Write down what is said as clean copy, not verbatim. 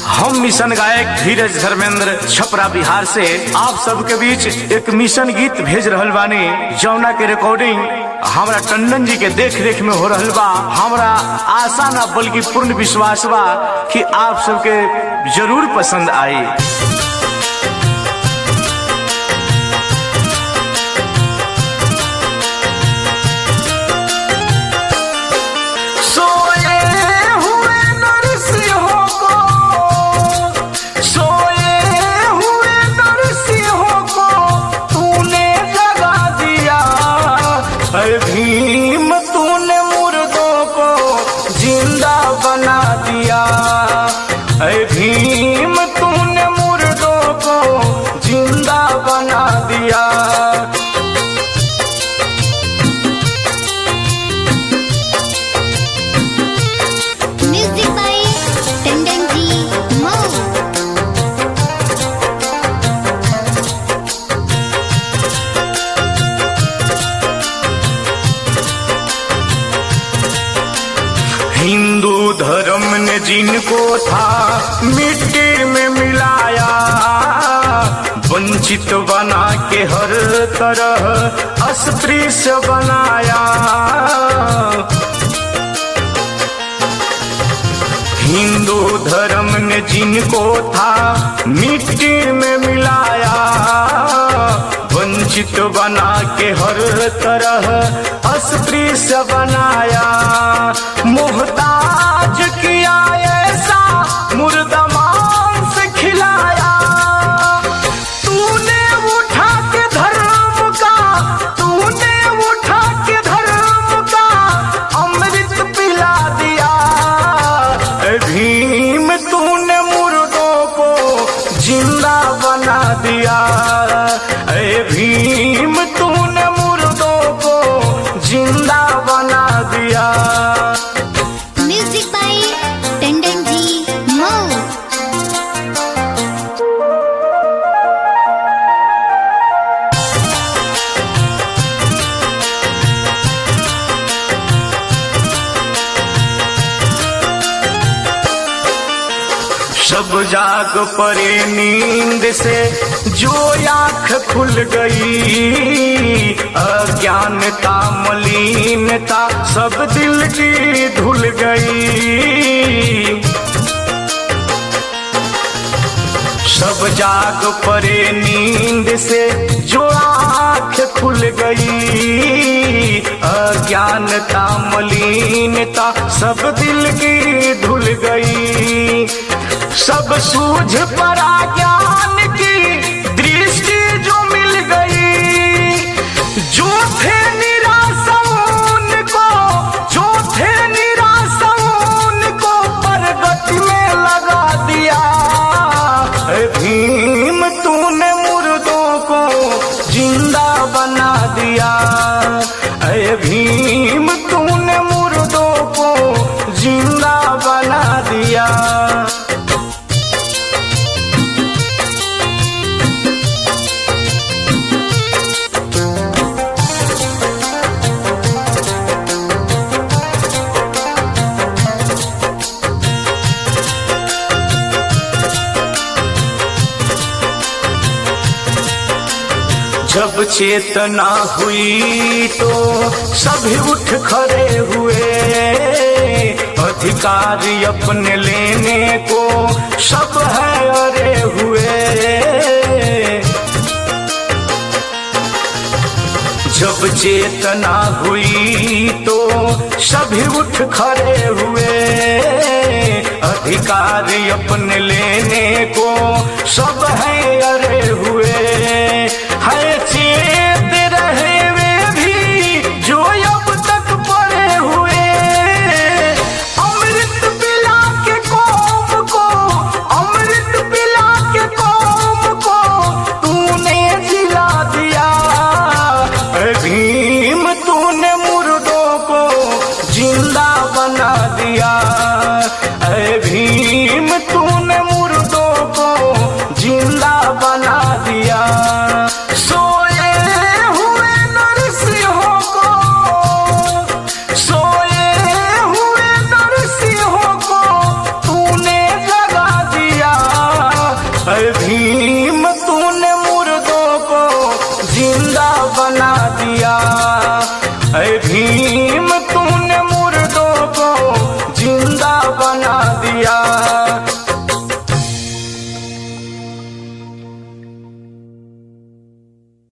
हम मिशन गायक धीरज धर्मेंद्र छपरा बिहार से आप सबके बीच एक मिशन गीत भेज रहल बानी, जौना के रिकॉर्डिंग हमरा टंडन जी के देख रेख में हो रहल बा। हमरा आशा ना बल्कि पूर्ण विश्वास बा कि आप सबके जरूर पसंद आई। भीम तूने मुर्दों को जिंदा बना दिया, भीम तूने मुर्दों को जिंदा बना दिया। Music by Tandon ji Mau. हिंदू धर्म ने जिनको था मिट्टी में मिलाया, वंचित बना के हर तरह अस्पृश्य बनाया। हिंदू धर्म ने जिनको था मिट्टी में मिलाया, वंचित बना के हर तरह अस्पृश्य बनाया। मोहताज किया ऐसा मुर्दा मांस खिलाया, तूने उठा के धर्म का, तूने उठा के धर्म का अमृत पिला दिया। भीम तूने मुर्दों को जिंदा बना दिया, भीम तूने मुर्दों को जिंदा बना दिया। Music by Tandon ji Mau. सब जाग पड़े नींद से जो आँख खुल गई, अज्ञानता मलिनता सब दिल की धुल गई। सब जाग पड़े नींद से जो आँख खुल गई, अज्ञानता मलिनता सब दिल की धुल गई। सब सूझ पड़ा ज्ञान की दृष्टि जो मिल गई, जो थे निराश उनको, जो थे निराश उनको प्रगति में लगा दिया। भीम तूने मुर्दों को जिंदा बना दिया, भीम तूने मुर्दों को जिंदा बना दिया। जब चेतना हुई तो सभी उठ खड़े हुए, अधिकार अपने लेने को सब है अरे हुए। जब चेतना हुई तो सभी उठ खड़े हुए, अधिकार अपने लेने को सब है अरे हुए। है चेत रहे वे भी जो अब तक पड़े हुए, अमृत पिला के कौम को, अमृत पिला के कौम को तूने जिला दिया। भीम तूने मुर्दों को जिंदा बना दिया, भीम तूने मुर्दों को जिंदा बना दिया। जिंदा बना दिया। ऐ भीम